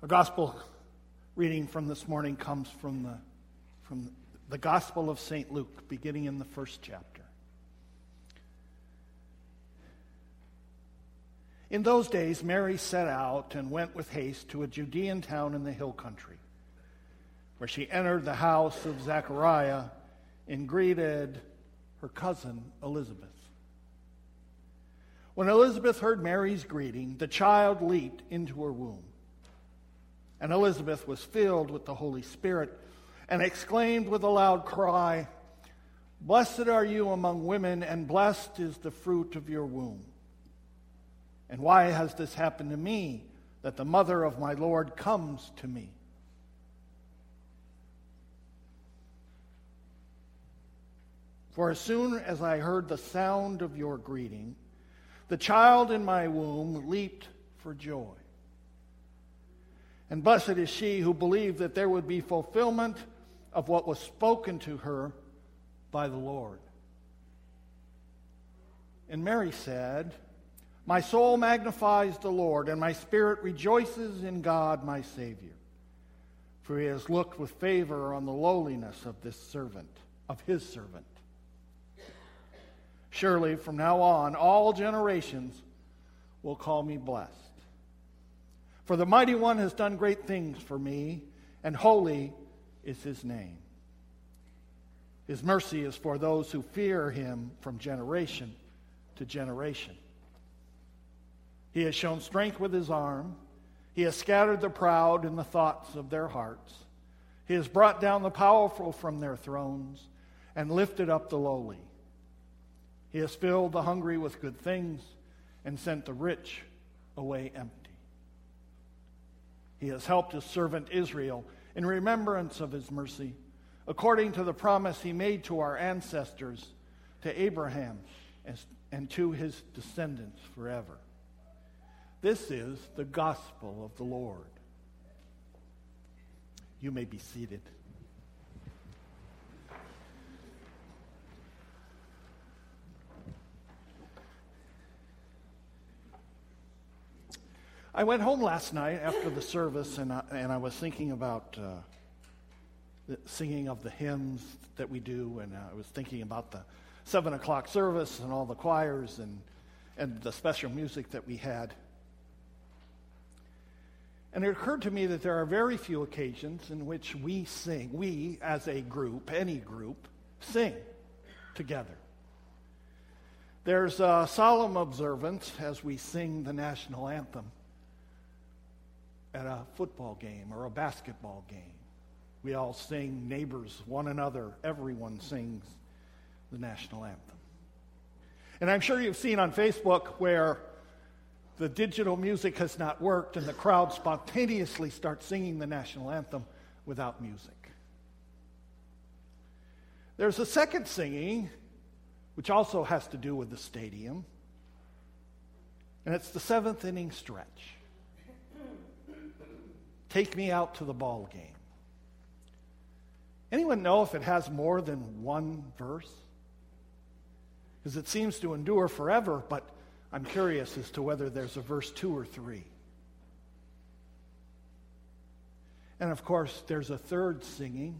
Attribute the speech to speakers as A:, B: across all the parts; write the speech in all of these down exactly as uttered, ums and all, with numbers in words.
A: Our gospel reading from this morning comes from the, from the Gospel of Saint Luke, beginning in the first chapter. In those days, Mary set out and went with haste to a Judean town in the hill country, where she entered the house of Zechariah and greeted her cousin Elizabeth. When Elizabeth heard Mary's greeting, the child leaped into her womb. And Elizabeth was filled with the Holy Spirit and exclaimed with a loud cry, "Blessed are you among women, and blessed is the fruit of your womb. And why has this happened to me, that the mother of my Lord comes to me? For as soon as I heard the sound of your greeting, the child in my womb leaped for joy. And blessed is she who believed that there would be fulfillment of what was spoken to her by the Lord." And Mary said, "My soul magnifies the Lord, and my spirit rejoices in God my Savior. For he has looked with favor on the lowliness of this servant, of his servant. Surely from now on all generations will call me blessed. For the Mighty One has done great things for me, and holy is his name. His mercy is for those who fear him from generation to generation. He has shown strength with his arm. He has scattered the proud in the thoughts of their hearts. He has brought down the powerful from their thrones and lifted up the lowly. He has filled the hungry with good things and sent the rich away empty. He has helped his servant Israel in remembrance of his mercy, according to the promise he made to our ancestors, to Abraham, and to his descendants forever." This is the gospel of the Lord. You may be seated. I went home last night after the service, and I, and I was thinking about uh, the singing of the hymns that we do, and I was thinking about the seven o'clock service and all the choirs and, and the special music that we had. And it occurred to me that there are very few occasions in which we sing, we as a group, any group, sing together. There's a solemn observance as we sing the national anthem at a football game or a basketball game. We all sing, neighbors, one another, everyone sings the national anthem. And I'm sure you've seen on Facebook where the digital music has not worked and the crowd spontaneously starts singing the national anthem without music. There's a second singing, which also has to do with the stadium, and it's the seventh inning stretch. Take me out to the ball game. Anyone know if it has more than one verse? Because it seems to endure forever, but I'm curious as to whether there's a verse two or three. And of course, there's a third singing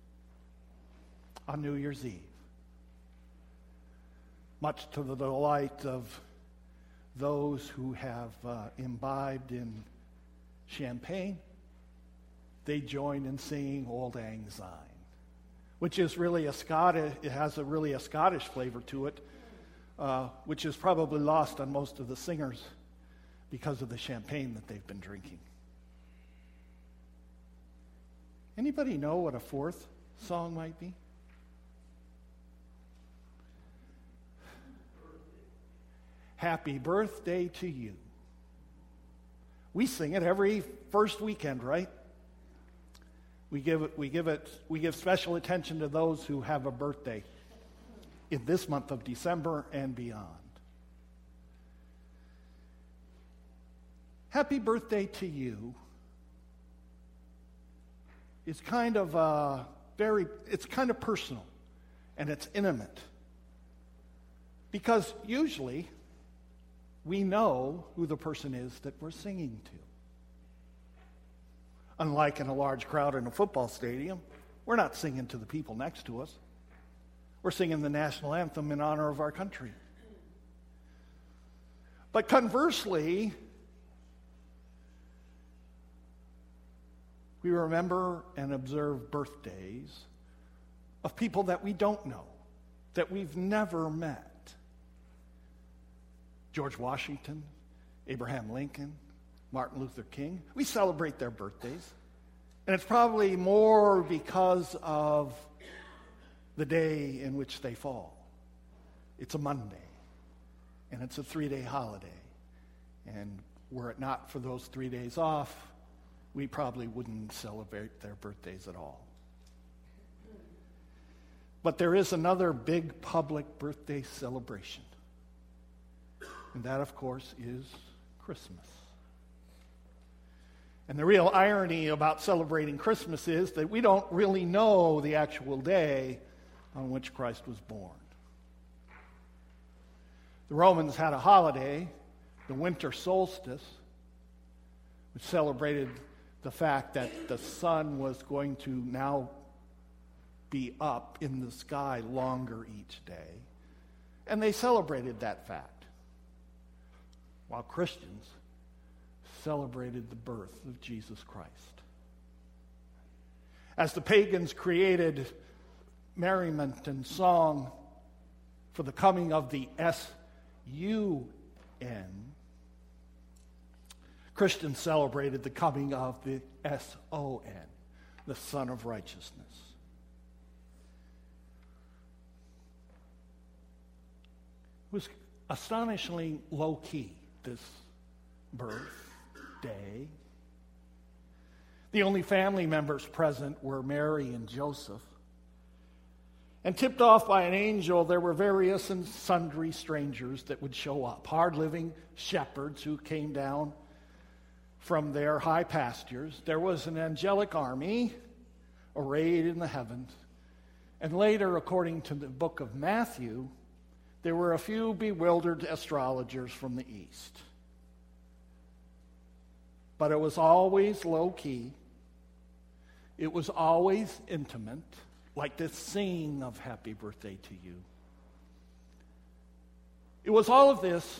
A: on New Year's Eve. Much to the delight of those who have uh, imbibed in champagne, they join in singing Old Lang Syne, which is really a Scottish, it has a really a Scottish flavor to it, uh, which is probably lost on most of the singers because of the champagne that they've been drinking. Anybody know what a fourth song might be? Happy birthday to you. We sing it every first weekend, right? We give it, we give it, we give special attention to those who have a birthday in this month of December and beyond. Happy birthday to you is kind of uh, very, it's kind of personal and it's intimate. Because usually we know who the person is that we're singing to. Unlike in a large crowd in a football stadium, we're not singing to the people next to us. We're singing the national anthem in honor of our country. But conversely, we remember and observe birthdays of people that we don't know, that we've never met. George Washington, Abraham Lincoln, Martin Luther King. We celebrate their birthdays. And it's probably more because of the day in which they fall. It's a Monday, and it's a three-day holiday. And were it not for those three days off, we probably wouldn't celebrate their birthdays at all. But there is another big public birthday celebration. And that, of course, is Christmas. And the real irony about celebrating Christmas is that we don't really know the actual day on which Christ was born. The Romans had a holiday, the winter solstice, which celebrated the fact that the sun was going to now be up in the sky longer each day. And they celebrated that fact, while Christians celebrated the birth of Jesus Christ. As the pagans created merriment and song for the coming of the S U N, Christians celebrated the coming of the S O N, the Son of Righteousness. It was astonishingly low-key, this birthday. The only family members present were Mary and Joseph. And tipped off by an angel, there were various and sundry strangers that would show up, hard-living shepherds who came down from their high pastures. There was an angelic army arrayed in the heavens. And later, according to the book of Matthew, there were a few bewildered astrologers from the east. But it was always low-key. It was always intimate, like this singing of Happy Birthday to You. It was all of this,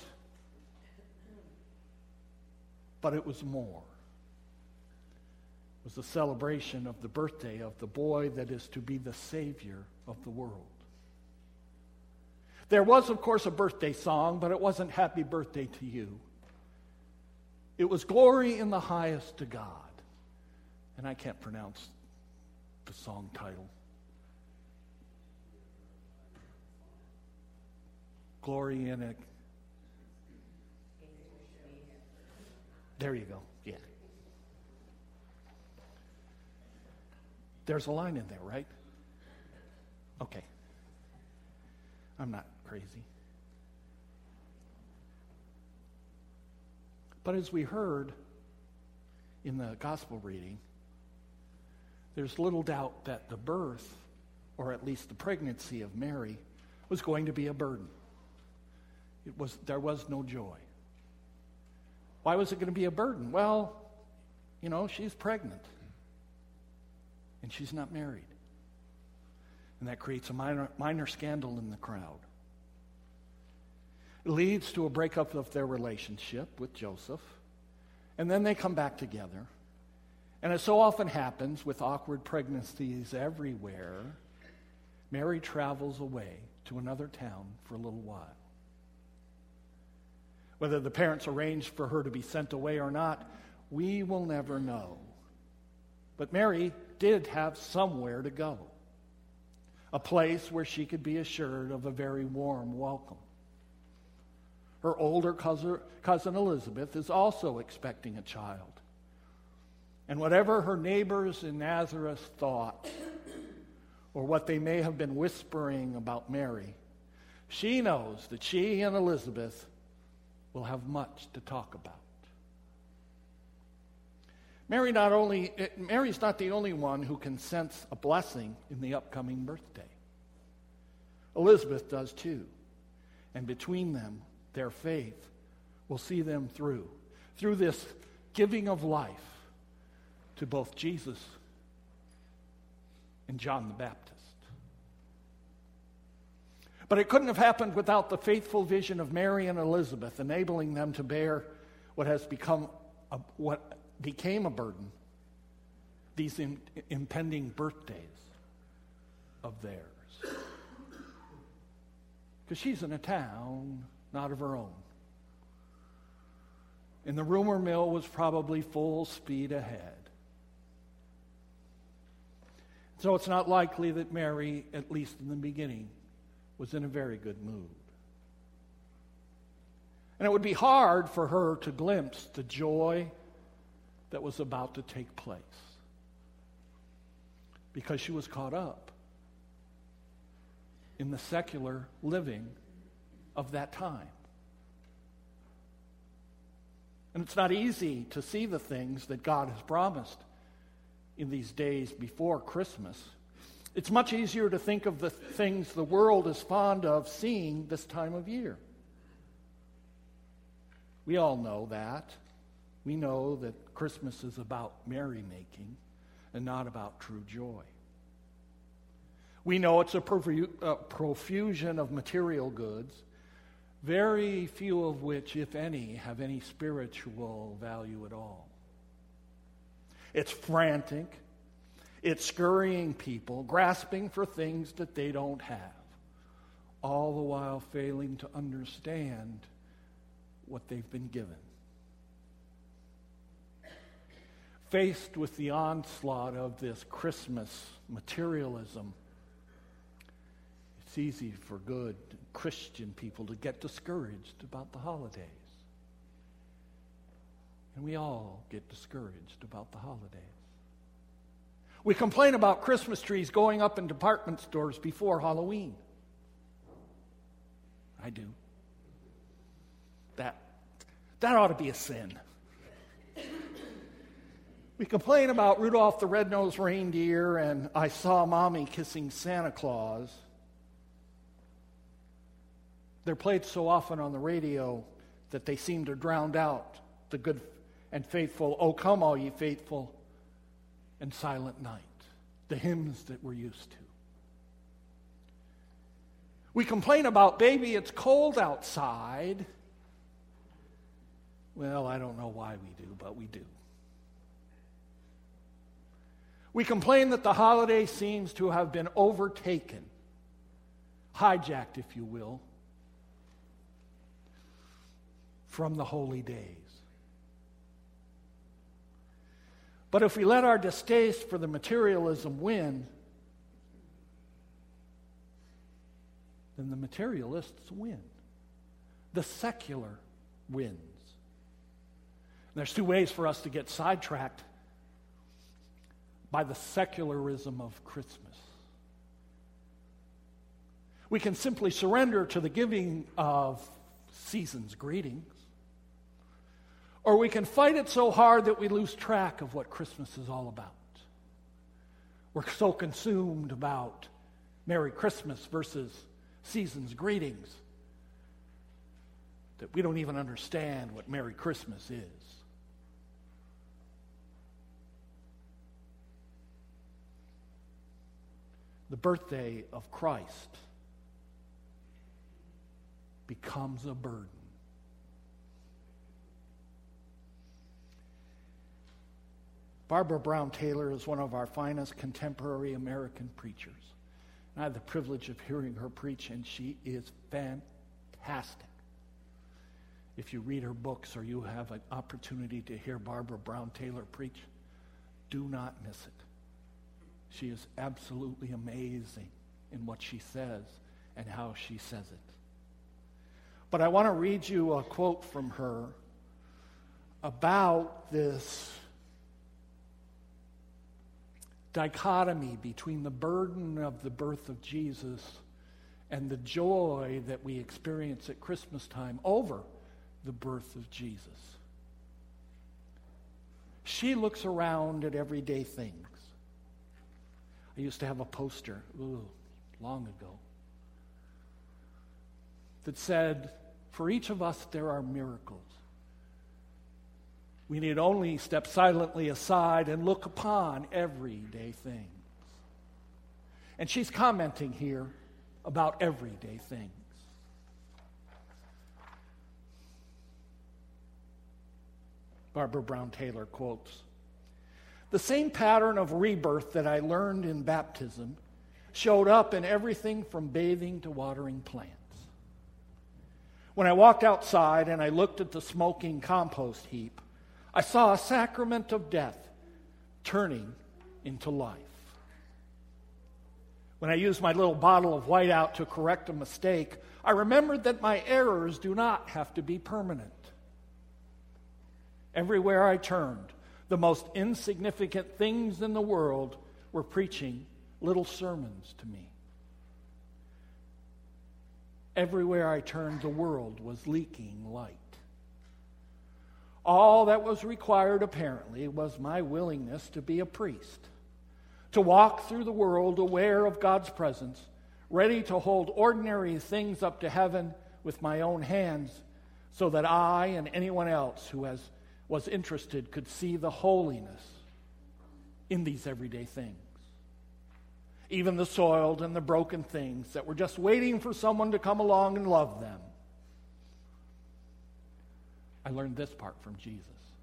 A: but it was more. It was the celebration of the birthday of the boy that is to be the Savior of the world. There was, of course, a birthday song, but it wasn't Happy Birthday to You. It was Glory in the Highest to God. And I can't pronounce the song title. Glory in it. There you go. Yeah. There's a line in there, right? Okay. I'm not crazy. But as we heard in the gospel reading, there's little doubt that the birth, or at least the pregnancy of Mary, was going to be a burden. It was, there was no joy. Why was it going to be a burden? Well, you know, she's pregnant. And she's not married. And that creates a minor, minor scandal in the crowd. It leads to a breakup of their relationship with Joseph. And then they come back together. And it so often happens with awkward pregnancies everywhere, Mary travels away to another town for a little while. Whether the parents arranged for her to be sent away or not, we will never know. But Mary did have somewhere to go. A place where she could be assured of a very warm welcome. Her older cousin, cousin Elizabeth is also expecting a child. And whatever her neighbors in Nazareth thought, or what they may have been whispering about Mary, she knows that she and Elizabeth will have much to talk about. Mary not only, Mary's not the only one who can sense a blessing in the upcoming birthday. Elizabeth does too. And between them, their faith will see them through, through this giving of life to both Jesus and John the Baptist. But it couldn't have happened without the faithful vision of Mary and Elizabeth, enabling them to bear what has become a, what became a burden, these in, impending birthdays of theirs. Because she's in a town not of her own. And the rumor mill was probably full speed ahead. So it's not likely that Mary, at least in the beginning, was in a very good mood. And it would be hard for her to glimpse the joy that was about to take place, because she was caught up in the secular living of that time. And it's not easy to see the things that God has promised in these days before Christmas. It's much easier to think of the things the world is fond of seeing this time of year. We all know that. We know that Christmas is about merrymaking and not about true joy. We know it's a profu- uh, profusion of material goods, very few of which, if any, have any spiritual value at all. It's frantic. It's scurrying people, grasping for things that they don't have, all the while failing to understand what they've been given. Faced with the onslaught of this Christmas materialism, it's easy for good Christian people to get discouraged about the holidays. And we all get discouraged about the holidays. We complain about Christmas trees going up in department stores before Halloween. I do. That, that ought to be a sin. We complain about Rudolph the Red-Nosed Reindeer and I Saw Mommy Kissing Santa Claus. They're played so often on the radio that they seem to drown out the good and faithful, "O Come All Ye Faithful," and Silent Night, the hymns that we're used to. We complain about, "Baby, it's cold outside." Well, I don't know why we do, but we do. We complain that the holiday seems to have been overtaken, hijacked, if you will, from the holy days. But if we let our distaste for the materialism win, then the materialists win. The secular wins. And there's two ways for us to get sidetracked by the secularism of Christmas. We can simply surrender to the giving of season's greetings, or we can fight it so hard that we lose track of what Christmas is all about. We're so consumed about Merry Christmas versus season's greetings that we don't even understand what Merry Christmas is. The birthday of Christ becomes a burden. Barbara Brown Taylor is one of our finest contemporary American preachers. And I had the privilege of hearing her preach, and she is fantastic. If you read her books or you have an opportunity to hear Barbara Brown Taylor preach, do not miss it. She is absolutely amazing in what she says and how she says it. But I want to read you a quote from her about this dichotomy between the burden of the birth of Jesus and the joy that we experience at Christmas time over the birth of Jesus. She looks around at everyday things. I used to have a poster, ooh, long ago, that said, "For each of us there are miracles. We need only step silently aside and look upon everyday things. And she's commenting here about everyday things. Barbara Brown Taylor quotes, "The same pattern of rebirth that I learned in baptism showed up in everything from bathing to watering plants. When I walked outside and I looked at the smoking compost heap, I saw a sacrament of death turning into life. When I used my little bottle of whiteout to correct a mistake, I remembered that my errors do not have to be permanent. Everywhere I turned, the most insignificant things in the world were preaching little sermons to me. Everywhere I turned, the world was leaking light. All that was required, apparently, was my willingness to be a priest, to walk through the world aware of God's presence, ready to hold ordinary things up to heaven with my own hands, so that I and anyone else who has, was interested could see the holiness in these everyday things. Even the soiled and the broken things that were just waiting for someone to come along and love them. I learned this part from Jesus.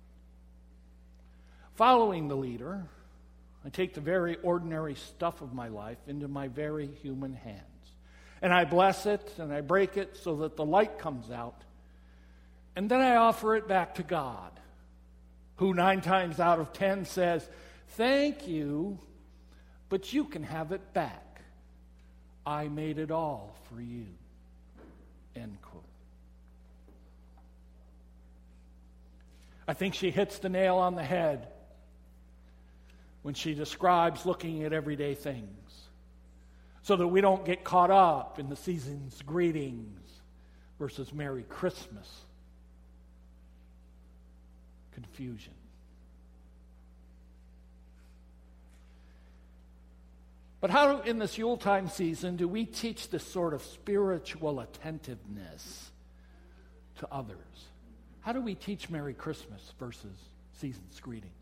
A: Following the leader, I take the very ordinary stuff of my life into my very human hands. And I bless it and I break it so that the light comes out. And then I offer it back to God, who nine times out of ten says, "Thank you, but you can have it back. I made it all for you." End quote. I think she hits the nail on the head when she describes looking at everyday things, so that we don't get caught up in the season's greetings versus Merry Christmas confusion. But how, in this Yuletime season, do we teach this sort of spiritual attentiveness to others? How do we teach Merry Christmas versus season's greetings?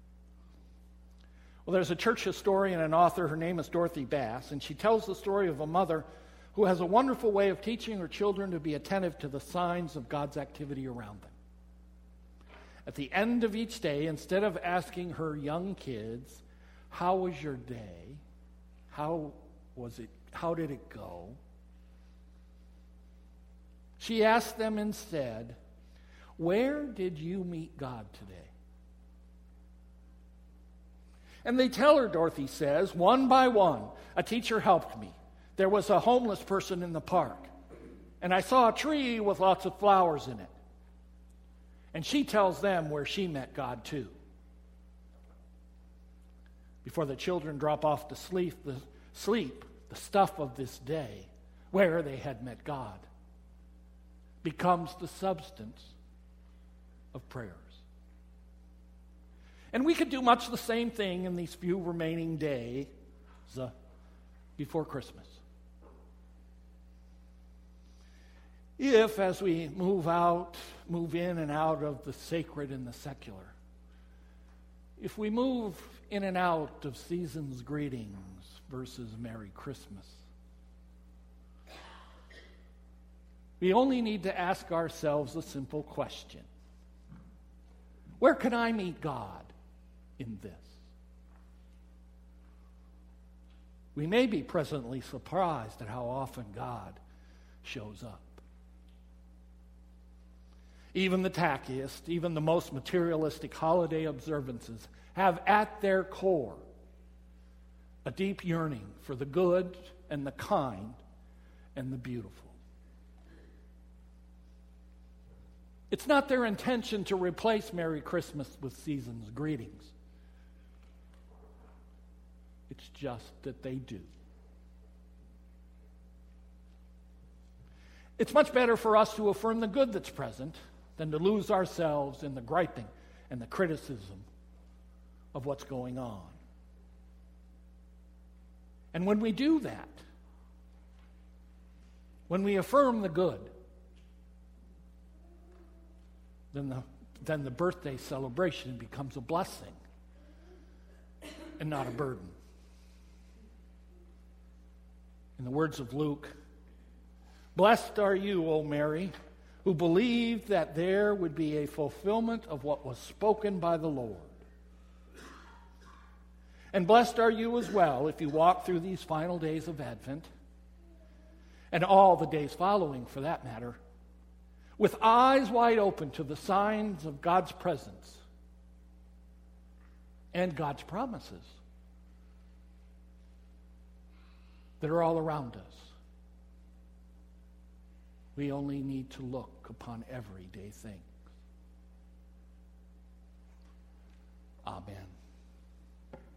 A: Well, there's a church historian and author. Her name is Dorothy Bass, and she tells the story of a mother who has a wonderful way of teaching her children to be attentive to the signs of God's activity around them. At the end of each day, instead of asking her young kids, "How was your day? How was it? How did it go?" she asked them instead, "Where did you meet God today?" And they tell her, Dorothy says, "One by one, a teacher helped me. There was a homeless person in the park, and I saw a tree with lots of flowers in it." And she tells them where she met God too. Before the children drop off to sleep, the, sleep, the stuff of this day, where they had met God, becomes the substance of prayers. And we could do much the same thing in these few remaining days uh, before Christmas. If, as we move out, move in and out of the sacred and the secular, if we move in and out of season's greetings versus Merry Christmas, we only need to ask ourselves a simple question. Where can I meet God in this? We may be presently surprised at how often God shows up. Even the tackiest, even the most materialistic holiday observances have at their core a deep yearning for the good and the kind and the beautiful. It's not their intention to replace Merry Christmas with season's greetings. It's just that they do. It's much better for us to affirm the good that's present than to lose ourselves in the griping and the criticism of what's going on. And when we do that, when we affirm the good, then the then the birthday celebration becomes a blessing and not a burden. In the words of Luke, "Blessed are you, O Mary, who believed that there would be a fulfillment of what was spoken by the Lord. And blessed are you as well if you walk through these final days of Advent, and all the days following for that matter, with eyes wide open to the signs of God's presence and God's promises that are all around us. We only need to look upon everyday things." Amen.